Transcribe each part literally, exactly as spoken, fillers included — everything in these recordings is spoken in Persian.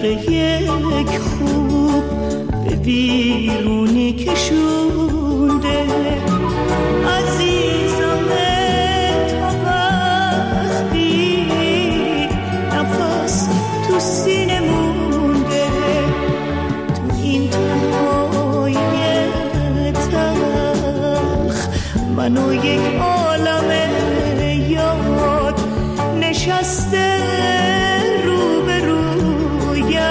یک خوب به ویرونی کشونده. عزیزم تا وقتی نفس تو سینه مونده، تو این تنهای تلخ منو یک عالم یاد نشسته رو به رویم.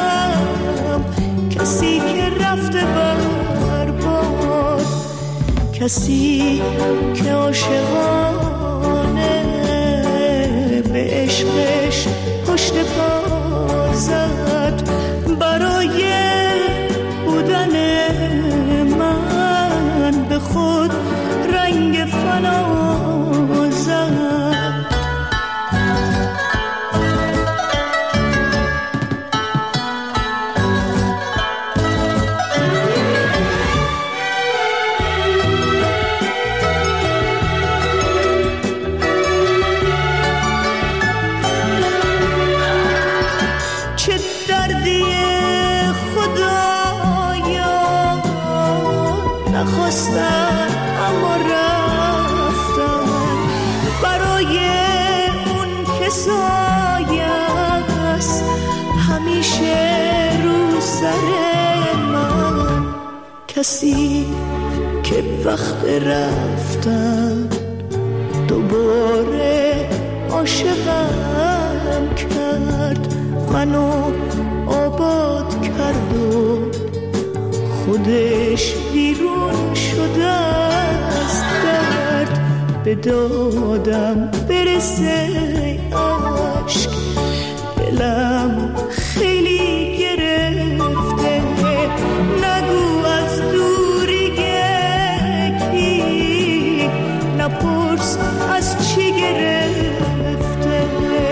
کسی که رفته برباد، کسی که عاشقانه به عشقش پشت پا زد. برای بودن من به خود رنگ فنا زد. نخواستم اما رفتم، برای اون که سایه‌ست همیشه رو سر من. کسی که وقت رفتن دوباره عاشقم کرد، منو آباد کرد و خودش بیرون شده از درد. به دادم برسه عشق، دلم خیلی گرفته. نگو از دوری گکی، نپرس از چی گرفته.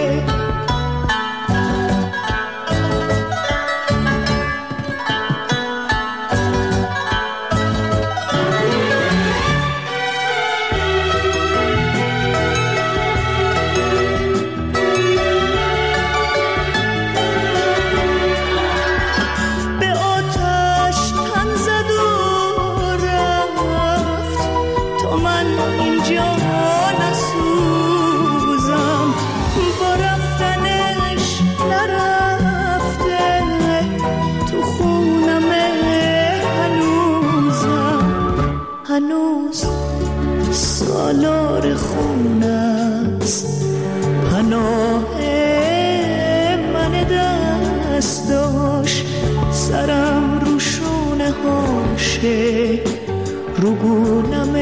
هنوز سالار خونه است پناه من دست داشت. سرم رو شونه هاشه، رو گونم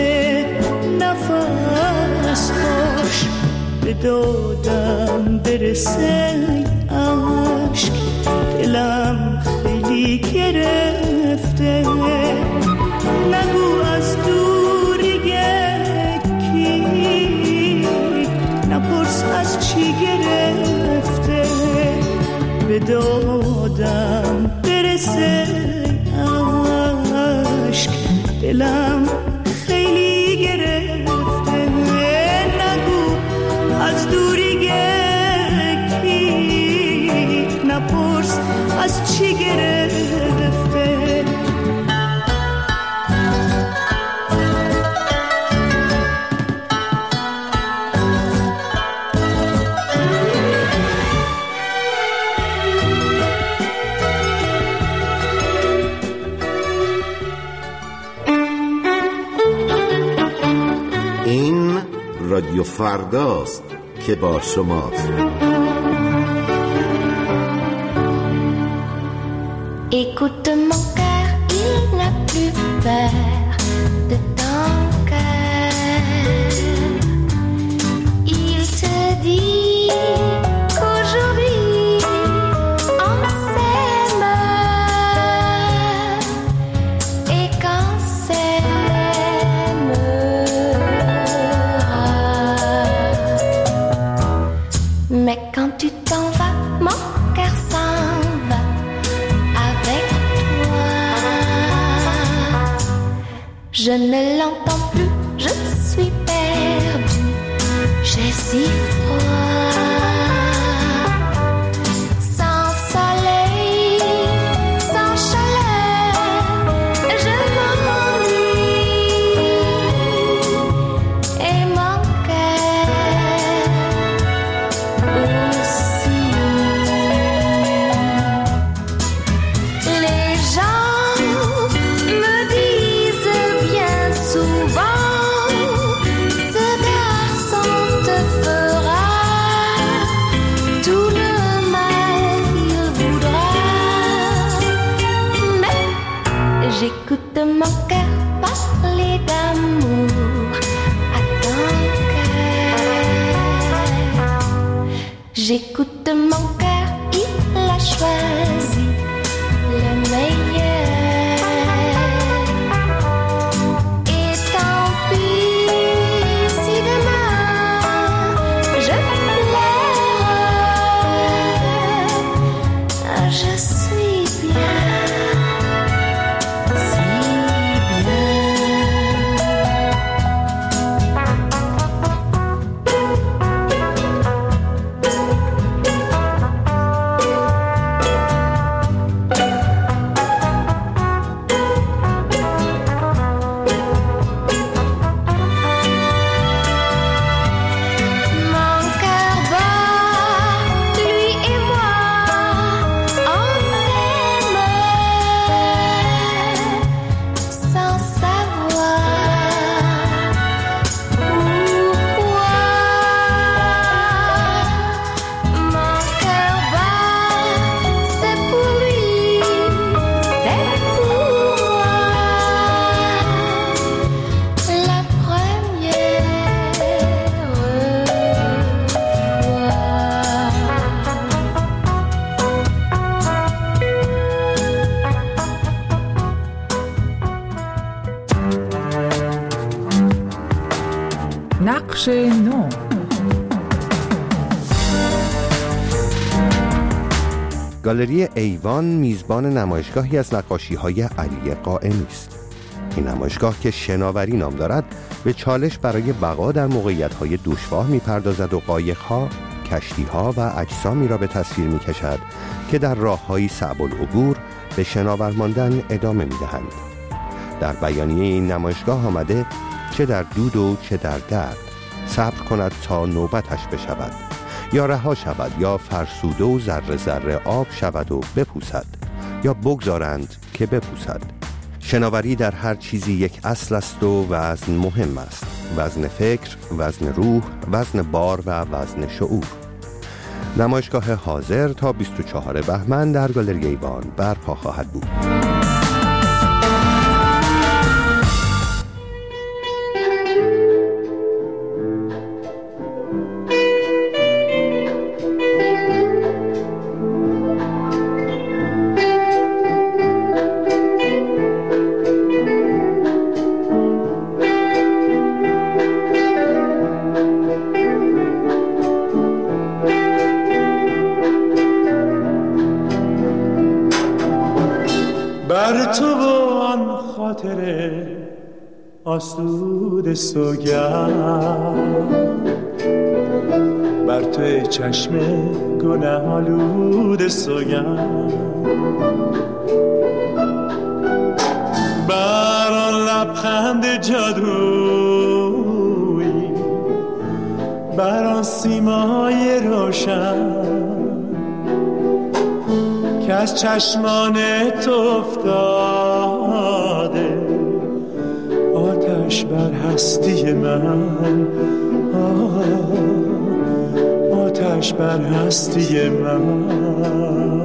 نفس هاش. به دادم برسه عشق، دلم خیلی گرفته. نگو از دوری یکی، نپرس از چی گرفته. به دادم برسه عشق، دلم خیلی گرفته. نگو از دوری یکی، نپرس از چی گرفته. رادیو فرداست که با شماست. Écoute mon cœur, il n'a plus peur de ton cœur. Il te dit qu'aujourd'hui on s'aime et qu'on s'aimera. Mais quand tu t'en vas, mon cœur s'en va avec toi. Je ne l'entends plus, je suis perdue, j'ai si froid. Sans soleil J'écoute mon cœur, il a choisi le meilleur. Et tant pis si demain je pleure, je suis bien. نقش نو. گالری ایوان میزبان نمایشگاهی از نقاشی‌های علی قائمی است. این نمایشگاه که شناوری نام دارد به چالش برای بقا در موقعیت‌های دشوار می‌پردازد و قایق‌ها، کشتی‌ها و اجسامی را به تصویر می‌کشد که در راه‌های صعب العبور به شناور ماندن ادامه می‌دهند. در بیانیه این نمایشگاه آمده چه در دود و چه در درد صبر کند تا نوبتش بشود، یا رها شود، یا فرسوده و ذره ذره آب شود و بپوسد، یا بگذارند که بپوسد. شناوری در هر چیزی یک اصل است و وزن مهم است. وزن فکر، وزن روح، وزن بار و وزن شعور. نمایشگاه حاضر تا بیست و چهارم بهمن در گالری ایوان برپا خواهد بود. بر تو و آن خاطر آسود سوگند، بر تو چشم گناه آلود سوگند، بر آن لبخند جادویی، بر آن سیمای روشن که از چشمان تو افتاده، آتش بر هستی من، آتش بر هستی من.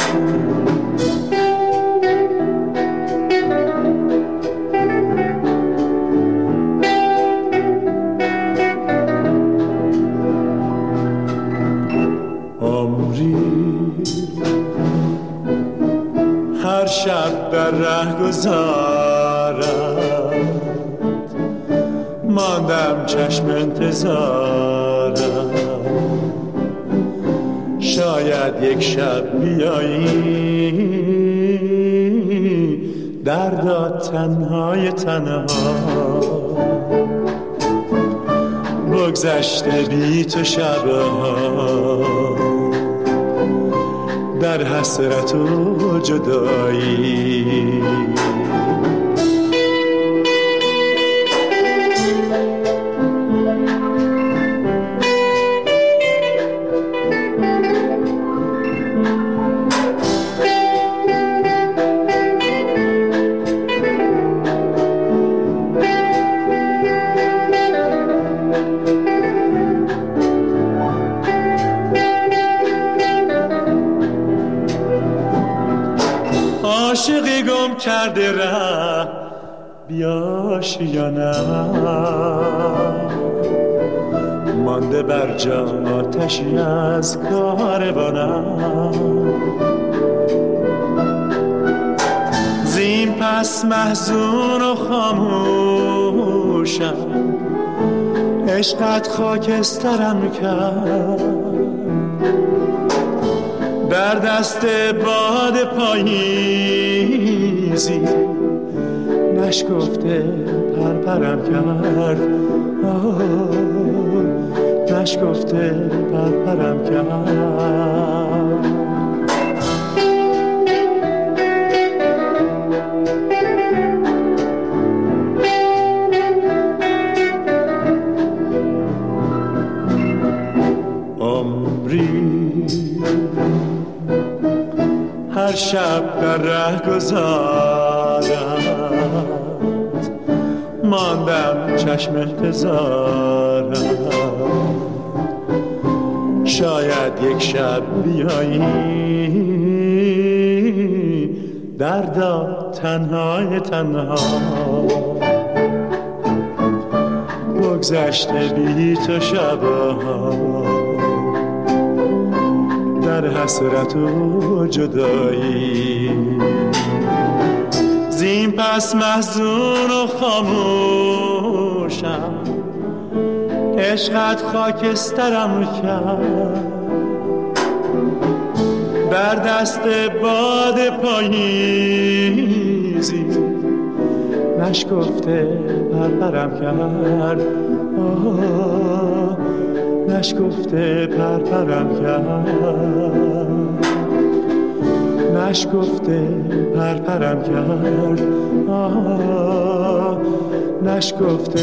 هر شب در ره گذارم، ماندم چشم انتظارم، شاید یک شب بیایی دردا تنهای تنها، بگذشته بی تو شبها در حسرت و جدایی. عاشقی گم کرده ره بیاشیانم، مانده بر جا آتشی از کاروانم. زین پس محزون و خاموشم، عشقت خاکسترم کرد. در دست باد پاییزی نشکفته پرپرم کرد. آه نشکفته پرپرم کرد. هر شب در ره گذارت ماندم چشم انتظارت. شاید یک شب بیایی دردا تنهای تنها. بگذشته بی تو شبها در حسرت و جدایی. زین پس محزون و خاموشم، عشقت خاکسترم کرد. در دست باد پاییزی نشکفته پرپرم کرد. آه نشکفته پرپرم کرد. نشکفته پرپرم کرد. آه نشکفته.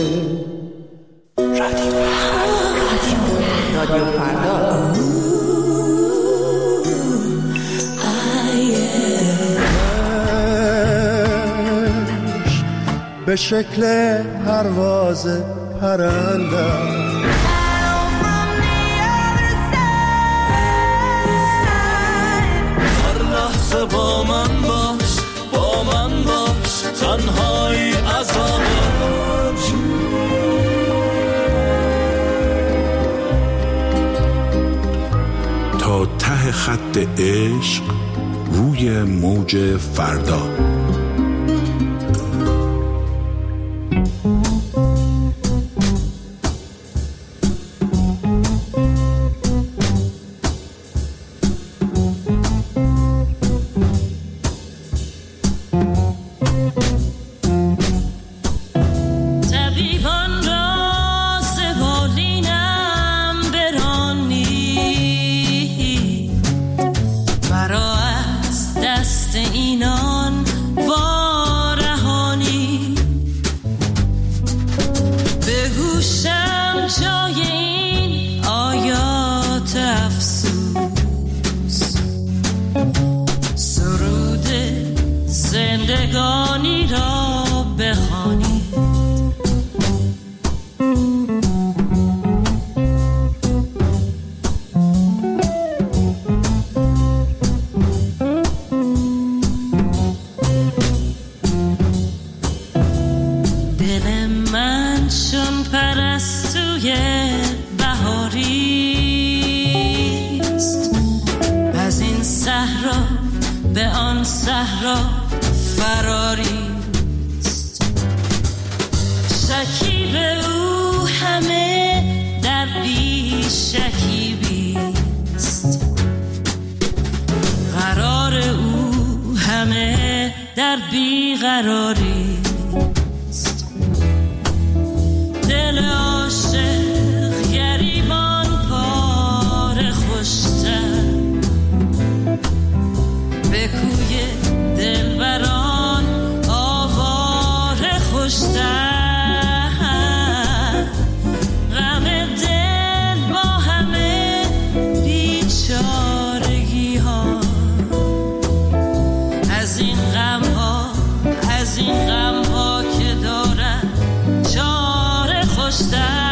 رادیو فردا. به شکل پرواز پرنده با من باش، با من باش، تنهایی عذابم. تا ته خط عشق روی موج فردا. زندگانی را بخوانید. دل من چون پرستوی بهاریست، از این صحرا به آن صحرا فراریست. شکیب او همه در بی شکیبیست، قرار او همه در بی قراریست. دل عاشق گریبان پاره خوشتر، به کوی دلبران آواره خوشتر. غم دل با همه بیچارگی ها، از این غم ها از این غم ها که دارن چاره خوشتر.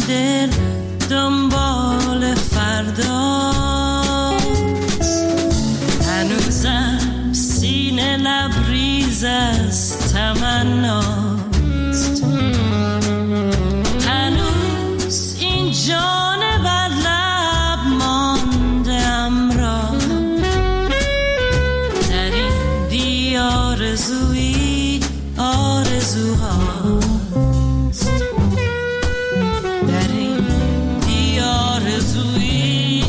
دل دنبال فرداست. هنوزم سینه لبریز از تمناست. هنوز این جان بر لب ماندم را در این بی آرزویی آرزوهاست. در این بی آرزویی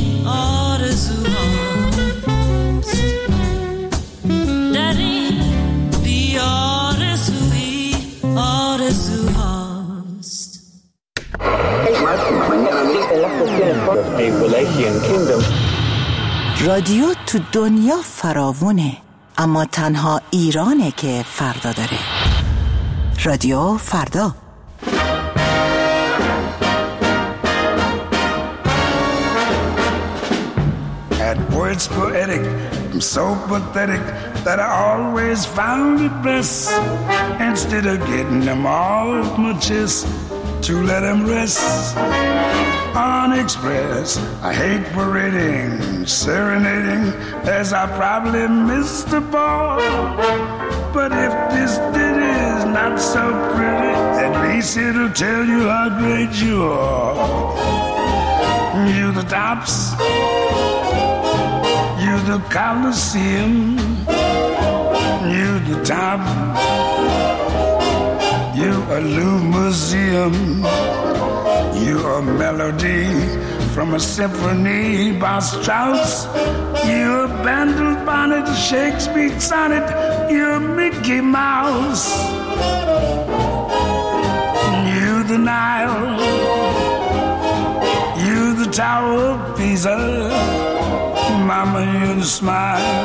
آرزوهاست. در این بی آرزویی آرزوهاست. رادیو تو دنیا فراوونه، اما تنها ایرانه که فردا داره. رادیو فردا. At words poetic, I'm so pathetic that I always found it best, instead of getting them all off my chest, to let them rest unexpressed. I hate parading, serenading, as I probably missed the ball. But if this ditty is not so pretty, at least it'll tell you how great you are. You the tops, you the Colosseum, you the top, you a new museum, you a melody from a symphony by Strauss, you a Bandel bonnet, Shakespeare sonnet, you a Mickey Mouse, you the Nile, you the Tower of Pisa, Mama, you the smile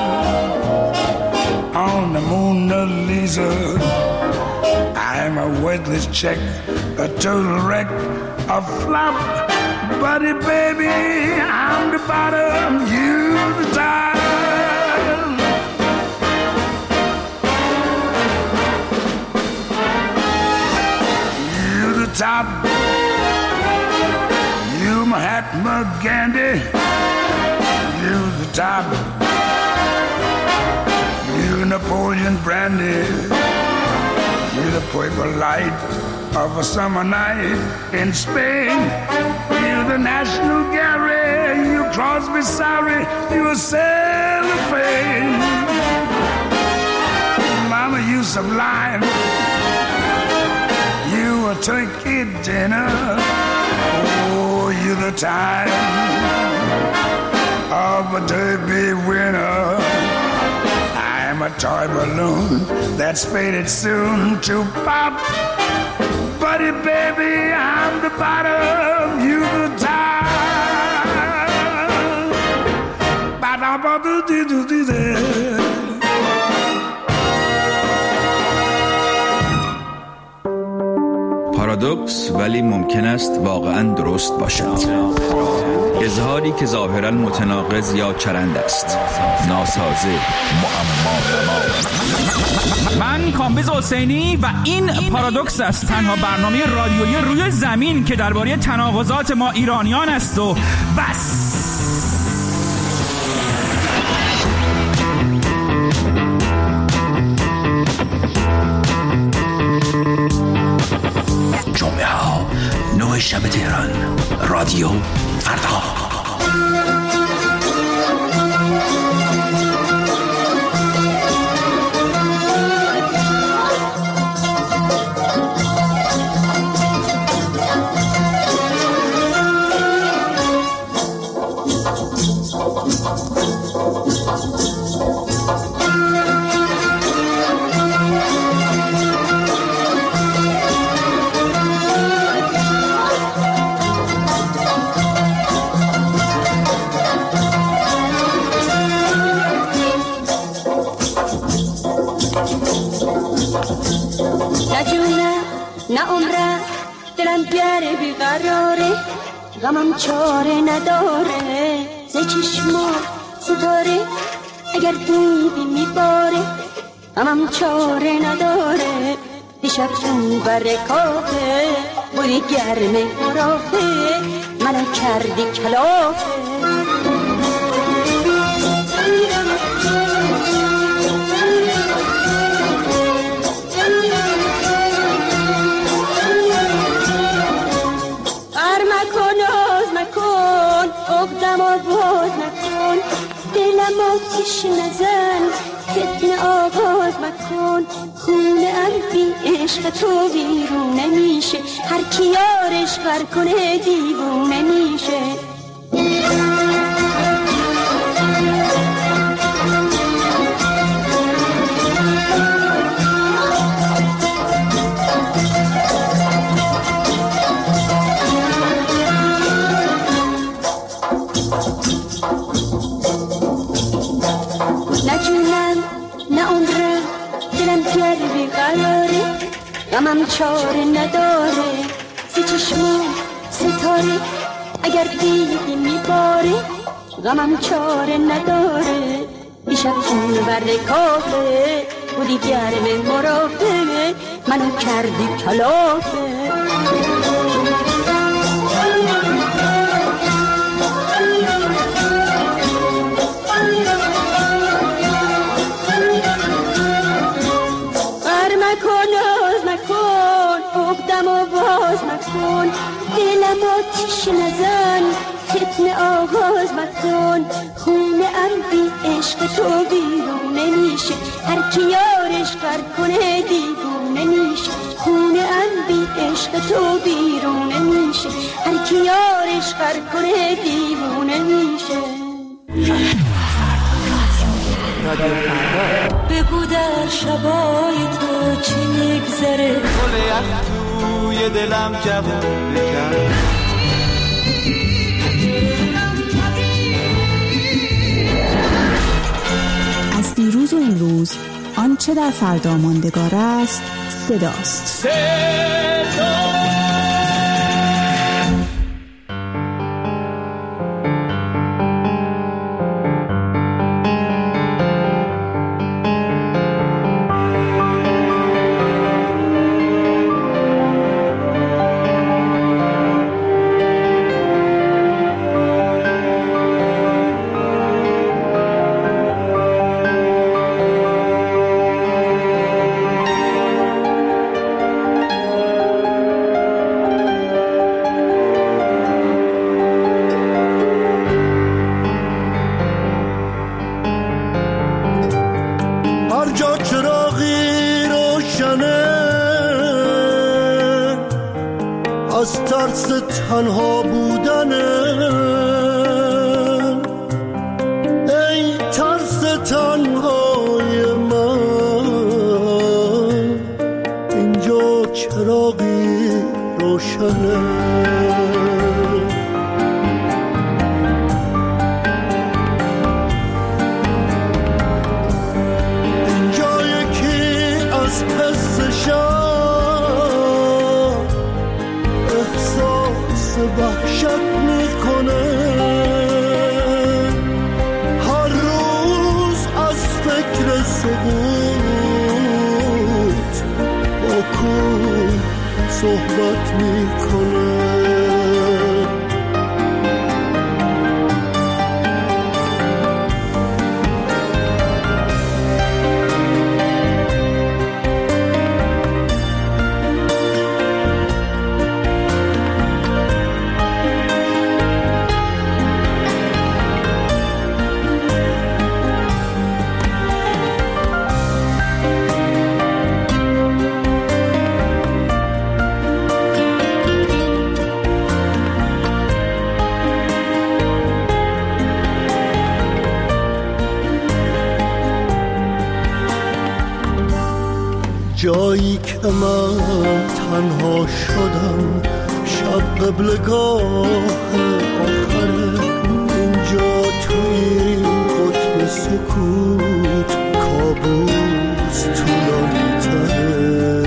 on the Mona Lisa. I'm a worthless check, a total wreck, a flop. Buddy, baby, I'm the bottom, you the top. You the top. You Mahatma Gandhi. You the top. You Napoleon Brandy. You the purple light of a summer night in Spain. You the National Gallery. You Crosby, sorry, you a cellophane. Mama, you sublime. You a turkey dinner. Oh, you the time of a derby winner. I'm a toy balloon that's faded soon to pop. Buddy, baby, I'm the bottom, you the top. پارادوکس ولی ممکن است واقعاً درست باشد. اظهاری که ظاهراً متناقض یا چرند است. ناسازه، معما. من کامبیز حسینی و این پارادوکس است، تنها برنامه رادیویی روی زمین که درباره تناقضات ما ایرانیان است و بس. جمعه ها نه شب تهران. رادیو فردا. نه عمره دلم گره بیقراره، غمم چاره نداره، ز چشما ستاره اگر دیوی میباره، غمم چاره نداره، دیشب تو برکاته بودی گرمه مرافه منو کردی کلافه عقدم آواز نکن دلم آتیش نزن فتنه آغاز مکن خونه ام بی عشق تو بیرون نمیشه هر کی یارش غر کنه دیوونه میشه غمم چاره نداره سی چشمون ستاره اگر دیدی میباره غمم چاره نداره دیشب خون بر کافه بودی گرم مرافه منو کردی کلافه دلم آتیش نزن فتنه آغاز مکن خونه ام بی عشق تو بیرون نمیشه هر کی یارش غر کنه دیوونه میشه خونه ام بی عشق تو بیرون نمیشه هر کی یارش غر کنه دیوونه میشه بگو در شبای تو چی میگذره گل یخ توی دلم جوون بکن از دیروز و امروز آنچه در فردا ماندگار است صداست صدا از ترس تنها بودنه ای ترس تنهای من اینجا چراغی روشنه اینجا یکی از حس شب وحشت میکنه هر روز از فکر سقوط با کن صحبت میکنه جایی که من تنها شدم شب قبلگاه آخره اینجا توی قطب سکوت کابوس طولانی تره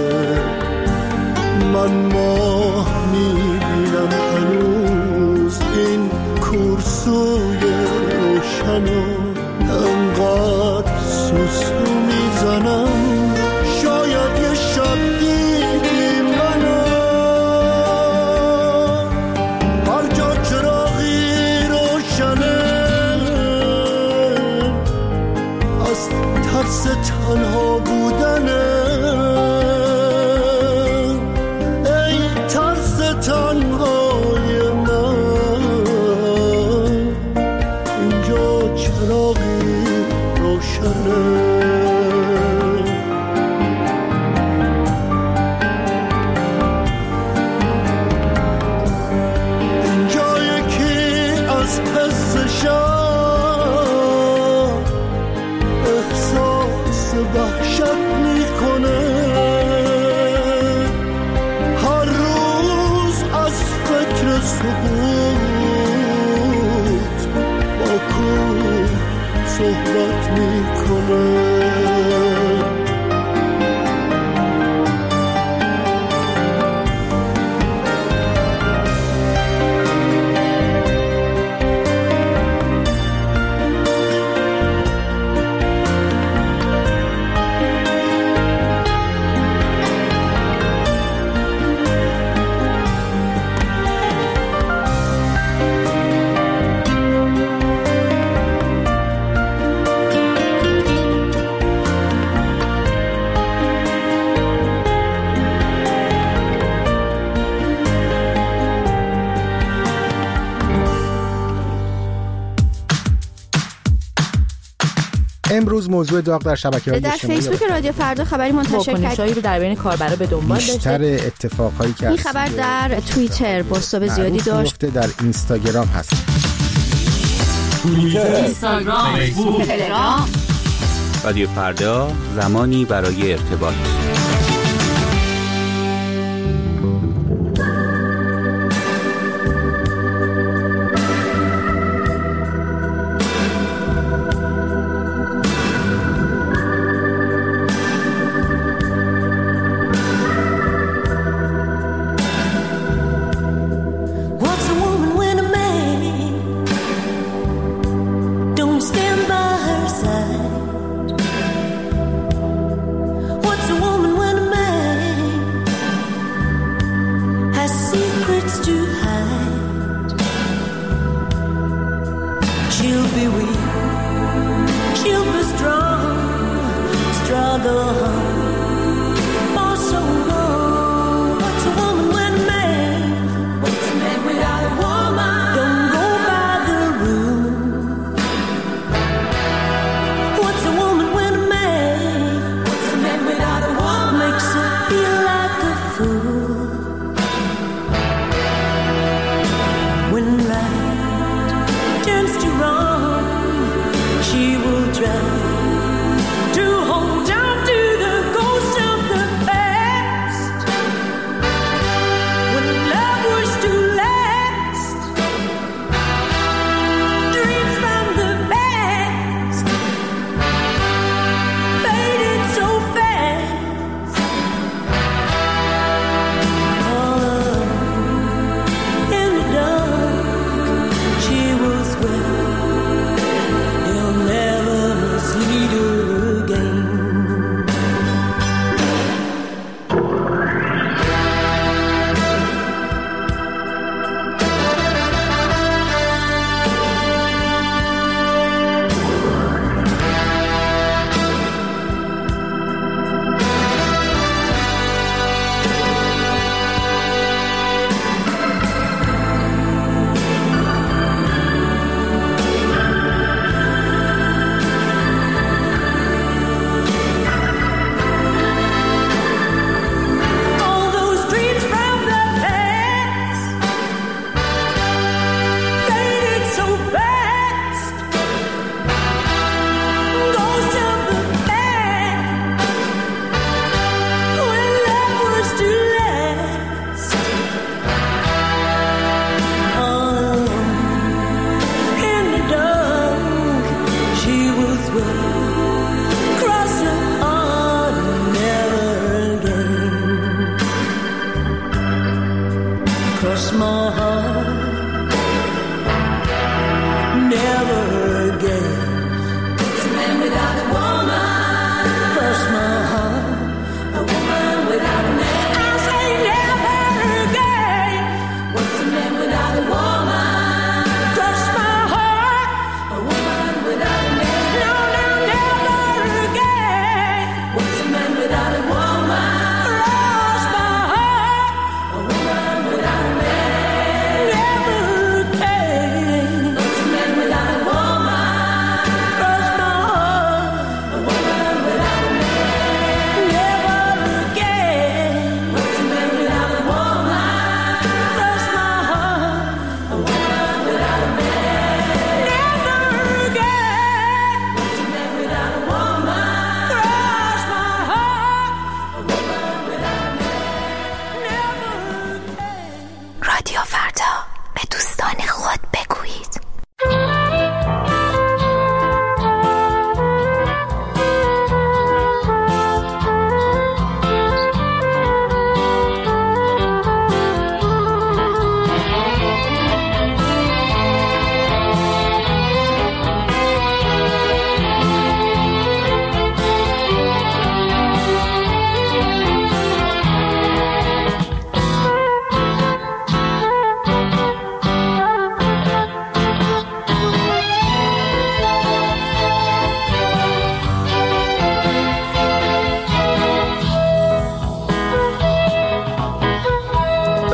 من ماه میبینم هنوز این کورسوی روشنو انقدر سوسو میزنم شاید یه شب دیدی منو سقوط با کوه صحبت میکنه. امروز موضوع داغ در شبکه‌های اجتماعی در فیسبوک رادیو فردا خبری منتشر کرد رو در بین کاربرا به دنبال داشته. بیشتر اتفاقایی که این خبر در توییتر بازتاب زیادی داشت. در اینستاگرام هست. توییتر، اینستاگرام، فیسبوک، تلگرام. رادیو فردا، زمانی برای ارتباط.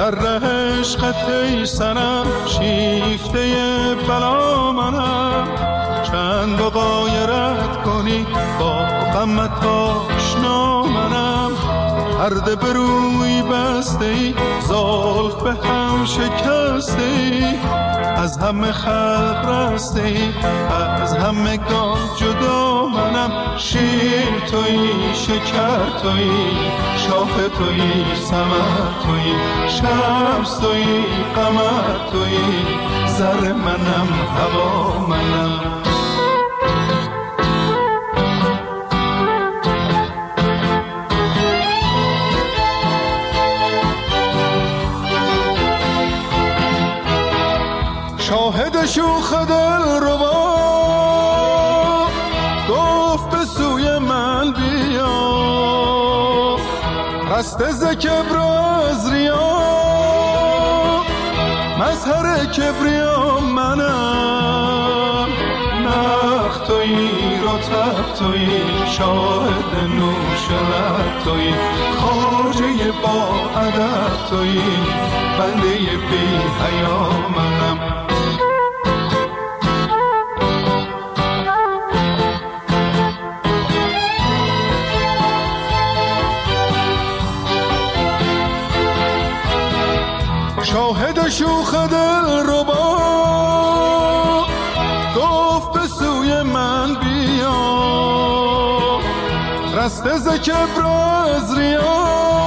در ره عشقت ای سنم شیفته بلا منم، چند با غیرت کنی با غمت آشنا منم، پرده به روی بسته ای زلف به هم شکسته ای، از همه خلق رسته ای از همه گان جدا منم، شیر تویی شکر تویی شاه تویی ثمر تویی شمس تویی قمر تویی زر منم هوا منم. شاهد شوخ دل ربا گفت به سوی من بیا، رسته ز کبر از ریا مظهر کبریا منم، نخ تویی رطب تویی شاهد نوش لب تویی خواجه با ادب تویی بنده بی حیا منم. شاهد شوخ دل ربا گفت به سوی من بیا، رسته ز کبر از ریا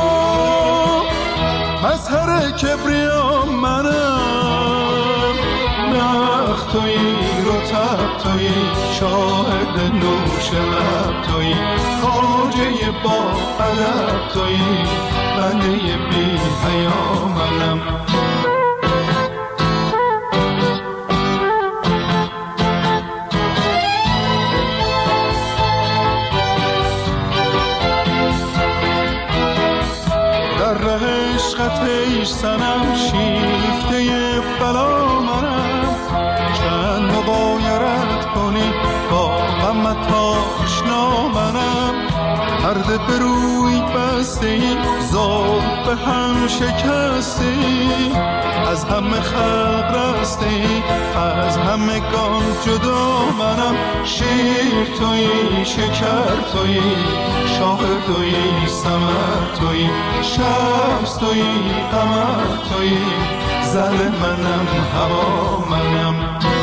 مظهر کبریا منم، نخ تویی رطب تویی شاهد نوش لب تویی خواجه با ادب تویی بنده بی حیا منم. در ره عشقت ای سنم شیفته بلا منم، چند مغایرت کنی با غمت آشنا منم، پرده به روی بسته ای زلف به هم شکسته ای، از همه خلق رسته ای از همه گان جدا منم، شیر تویی شکر تویی شاه تویی ثمر تویی شمس تویی قمر تویی زل منم هوا منم.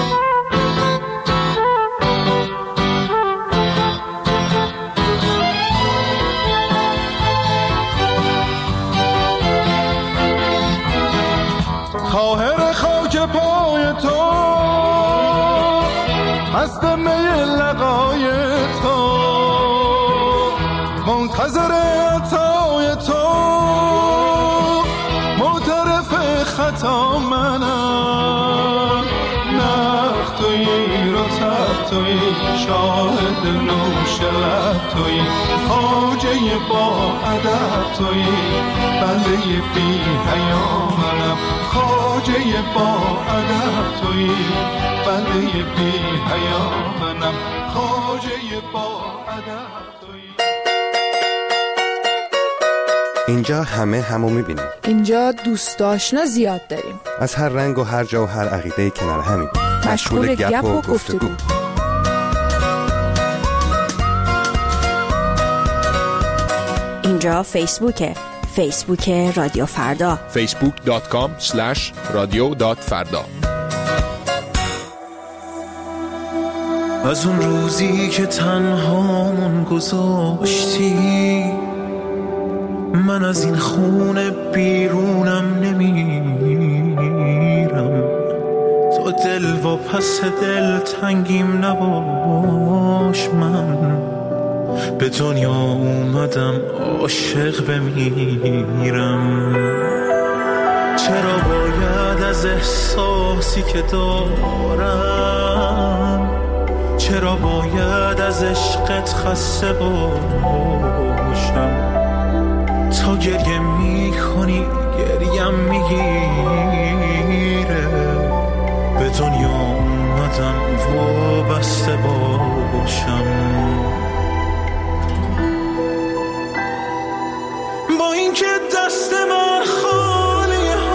طاهر خاک پای تو مست می لقای تو، منتظر عطای تو معترف خطا منم، نخ تویی رطب تویی شاهد نوش لب تویی خواجه با ادب تویی بنده بی حیا منم، خواجه با ادب تویی بنده بی حیا منم، خواجه با ادب تویی. اینجا همه همو میبینیم. اینجا دوست آشنا زیاد داریم، از هر رنگ و هر جا و هر عقیده کنار همیم، مشغول گپ و گفتگو. اینجا فیسبوکه، فیسبوک رادیو فردا، فیسبوک دات کام اسلش رادیو دات فردا. از اون روزی که تنهامون گذاشتی من از این خونه بیرونم نمیرم، تو دل و پس دل تنگیم نباش، من به دنیا اومدم عاشق بمیرم، چرا باید از احساسی که دارم، چرا باید از عشقت خسته باشم، تا گریه میکنی گریم میگیره، به دنیا اومدم وابسته باشم، با اینکه دست من خالیه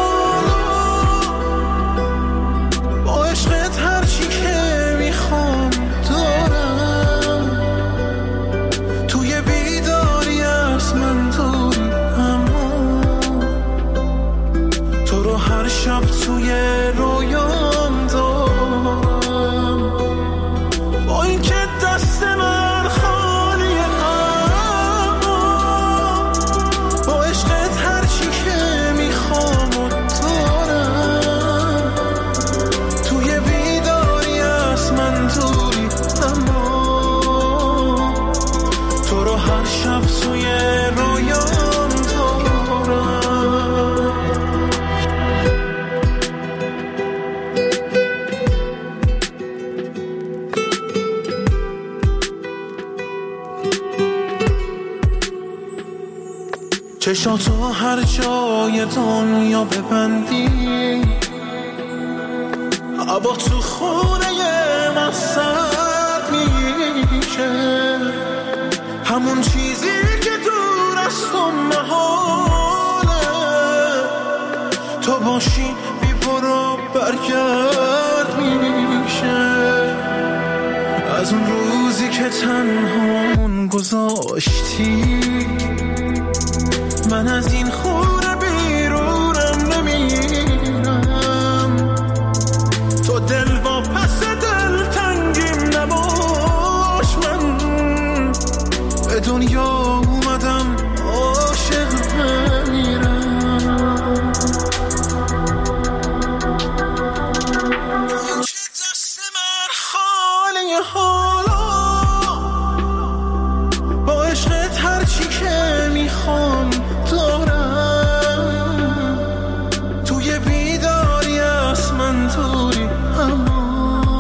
چشاتو هر جای دنیا ببندی، هوا تو خونه من سرد میشه، همون چیزی که دور از تو محاله، تو باشی بی برو برگرد میشه. از اون روزی که تنهامون گذاشتی، من از این خونه بیرونم نمیرم، تو دل با پس دل تنگیم نباش، من به دنیا اومدم عاشق بمیرم. چه دست من خالی حالا، با عشقت هرچی که میخوام دارم، توی بیداری از من دوری، اما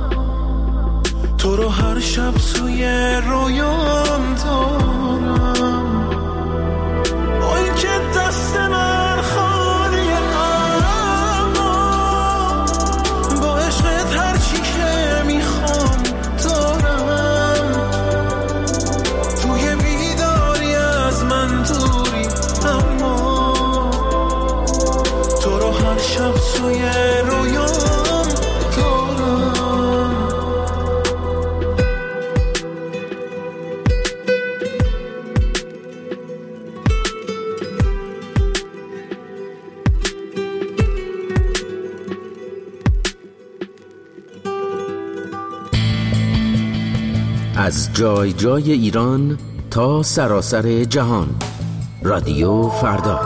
تو رو هر شب توی رویام دارم. با این که دست من خالیه، اما با عشقت هرچی که میخوام دارم، توی بیداری از من دوری، اما تو رو هر شب توی رویام دارم. از جای جای ایران تا سراسر جهان، رادیو فردا.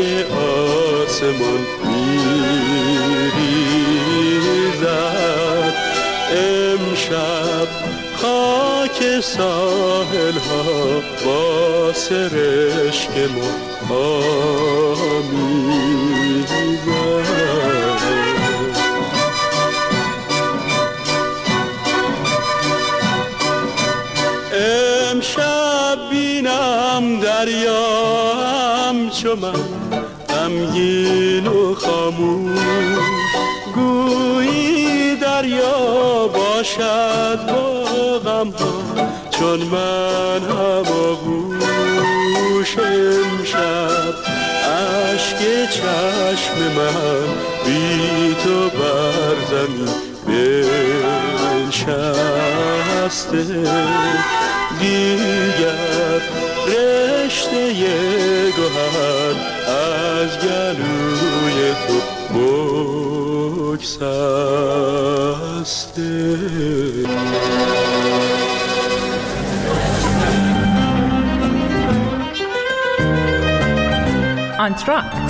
آسمان میریزد امشب خاک ساحل ها با سرشک ما امشب بینم دریا همچو من غمگین و خاموش، گویی دریا باشد با غم ها چون من هماغوش. امشب اشک چشم من بی تو بر زمین بنشسته، دیگر رشته گوهر از گلوی تو بگسسته. آنتراکت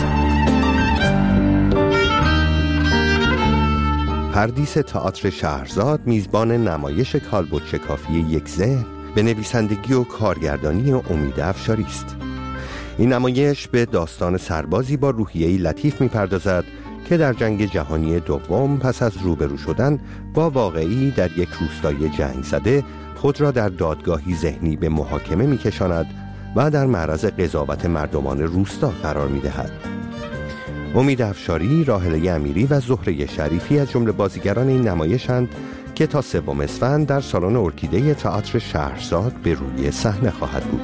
پردیس تئاتر شهرزاد میزبان نمایش کالبد شکافی یک ذهن به نویسندگی و کارگردانی امید افشاری است. این نمایش به داستان سربازی با روحیه‌ای لطیف می‌پردازد که در جنگ جهانی دوم پس از روبرو شدن با واقعی در یک روستای جنگ زده خود را در دادگاهی ذهنی به محاکمه می‌کشاند و در معرض قضاوت مردمان روستا قرار می‌دهد. امید افشاری، راحله امیری و زهره شریفی از جمله بازیگران این نمایش‌اند که تا سوم اسفند در سالن ارکیده تئاتر شهرزاد به روی صحنه خواهد بود.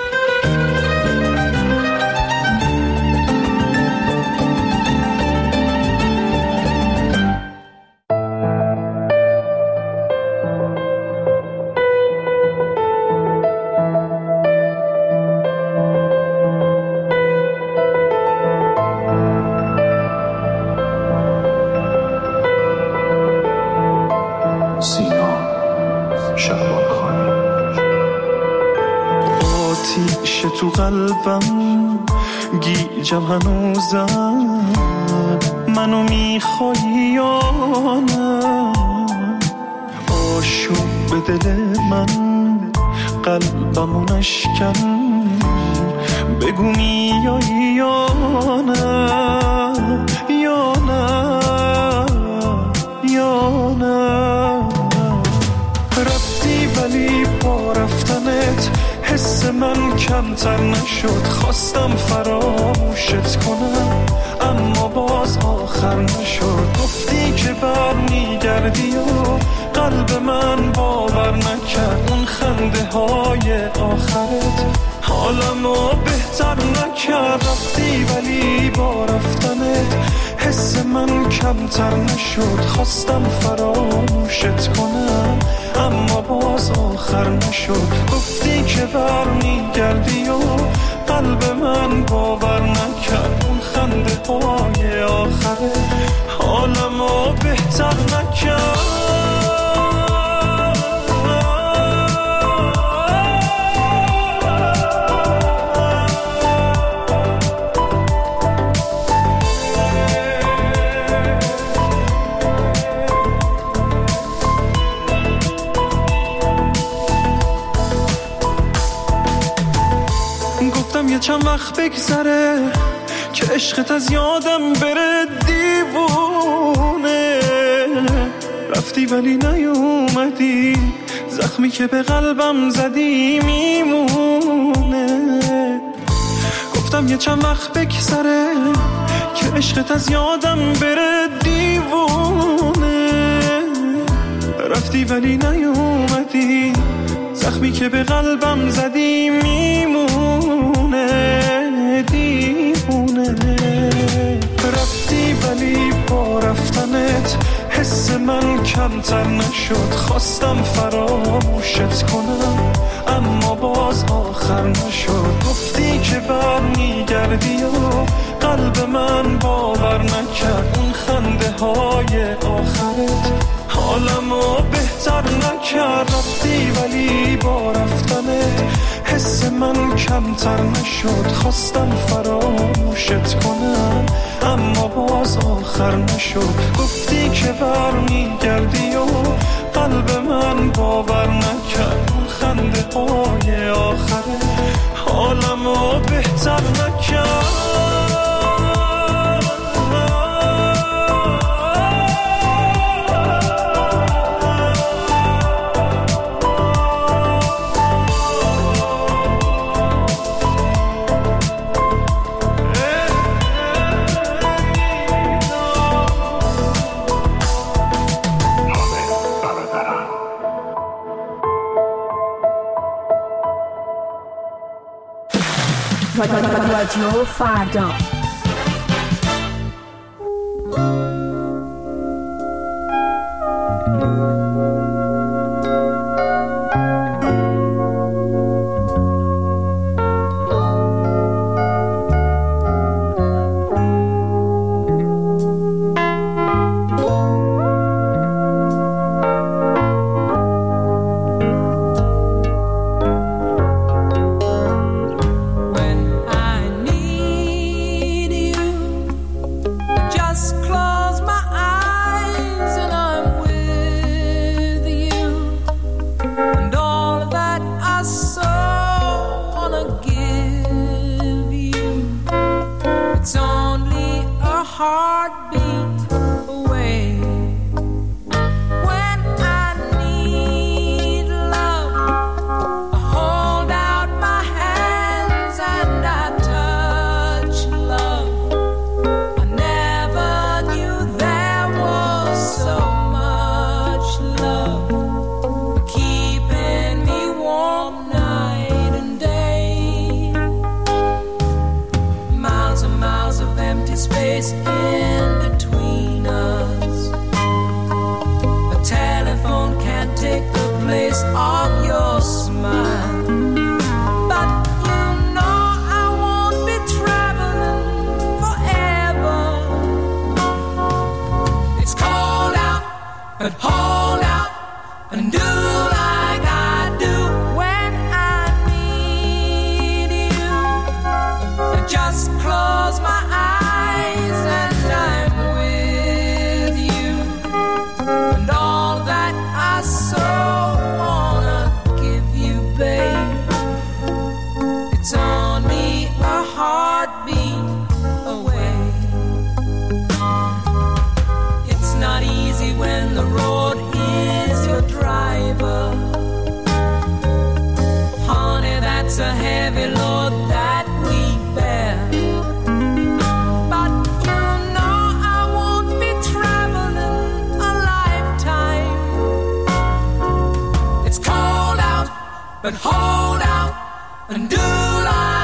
تو قلبم گیجم هنوزم، منو میخوایی یا نه؟ آشوب به دل من قلبمو نشکن، بگو میایی یا نه یا نه یا نه. رفتی ولی با رفتنت حس من کمتر نشد، خواستم فراموشت کنم اما باز آخر نشد. گفتی که بر میگردی و قلب من باور نکرد، اون خنده های آخرت حالمو بهتر نکرد. رفتی ولی با رفتنت حس من کمتر نشد، خواستم فراموشت کنم اما باز آخر نشد. گفتی که بر میگردی و قلب من باور نکرد، اون خنده های آخره حالمو بهتر نکرد. یه چند وقت بگذره که عشقت از یادم بره، دیوونه. رفتی ولی نیومدی، زخمی که به قلبم زدی میمونه. گفتم یه چند وقت بگذره که عشقت از یادم بره، دیوونه. رفتی ولی نیومدی، زخمی که به قلبم زدی میمونه، دیوونه. رفتی ولی با رفتنت حس من کمتر نشد، خواستم فراموشت کنم اما باز آخر نشد. گفتی که بر میگردی و قلب من باور نکرد، اون خنده های آخرت حالمو بهتر نکرد. رفتی ولی با رفتنت حس من کمتر نشد، خواستم فراموشت کنم اما باز آخر نشد. گفتی که بر میگردی و قلب من باور نکرد اون خنده های آخره حالمو بهتر نکرد. رادیو فردا. But hold out and do like